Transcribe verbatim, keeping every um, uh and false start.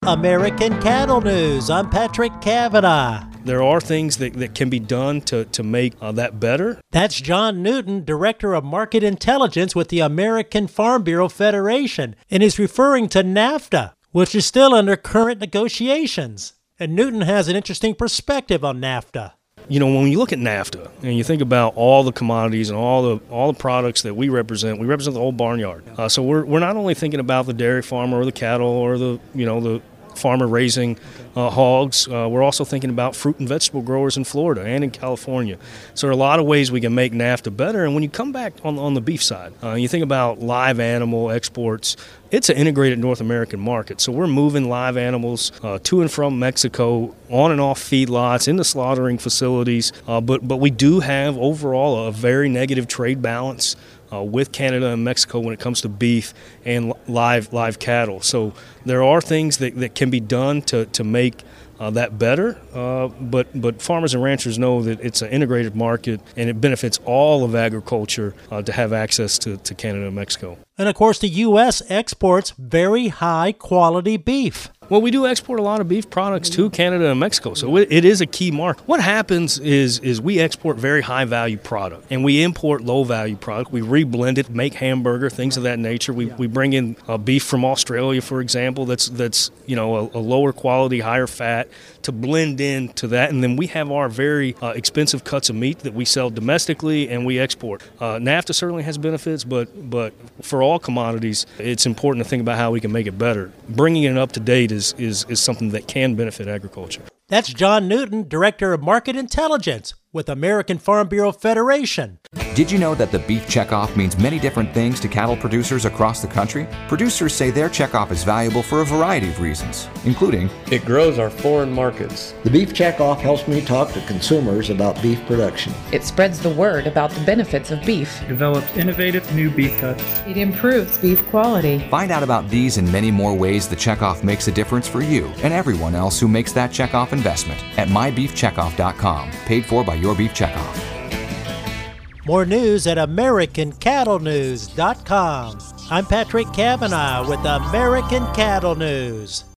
American Cattle News. I'm Patrick Cavanaugh. There are things that, that can be done to, to make uh, that better. That's John Newton, Director of Market Intelligence with the American Farm Bureau Federation, and he's referring to NAFTA, which is still under current negotiations. And Newton has an interesting perspective on NAFTA. You know, when you look at NAFTA and you think about all the commodities and all the all the products that we represent, we represent the whole barnyard. Uh, so we're we're not only thinking about the dairy farmer or the cattle or the you know the farmer raising uh, hogs. Uh, we're also thinking about fruit and vegetable growers in Florida and in California. So there are a lot of ways we can make NAFTA better. And when you come back on on the beef side, uh, you think about live animal exports. It's an integrated North American market. So we're moving live animals uh, to and from Mexico, on and off feedlots, into slaughtering facilities. Uh, but but we do have overall a very negative trade balance Uh, with Canada and Mexico when it comes to beef and live live cattle. So there are things that, that can be done to, to make uh, that better, uh, but but farmers and ranchers know that it's an integrated market and it benefits all of agriculture uh, to have access to, to Canada and Mexico. And of course, the U S exports very high quality beef. Well, we do export a lot of beef products to Canada and Mexico, so it, it is a key market. What happens is is we export very high-value product, and we import low-value product. We reblend it, make hamburger, things of that nature. We we bring in uh, beef from Australia, for example, that's that's you know a, a lower quality, higher fat, to blend into that, and then we have our very uh, expensive cuts of meat that we sell domestically and we export. Uh, NAFTA certainly has benefits, but but for all commodities, it's important to think about how we can make it better. Bringing it up to date is, is, is something that can benefit agriculture. That's John Newton, Director of Market Intelligence with American Farm Bureau Federation. Did you know that the beef checkoff means many different things to cattle producers across the country? Producers say their checkoff is valuable for a variety of reasons, including it grows our foreign markets. The beef checkoff helps me talk to consumers about beef production. It spreads the word about the benefits of beef. Develops innovative new beef cuts. It improves beef quality. Find out about these and many more ways the checkoff makes a difference for you and everyone else who makes that checkoff investment at my beef checkoff dot com, paid for by Your Beef Checkoff. More news at American Cattle News dot com. I'm Patrick Cavanaugh with American Cattle News.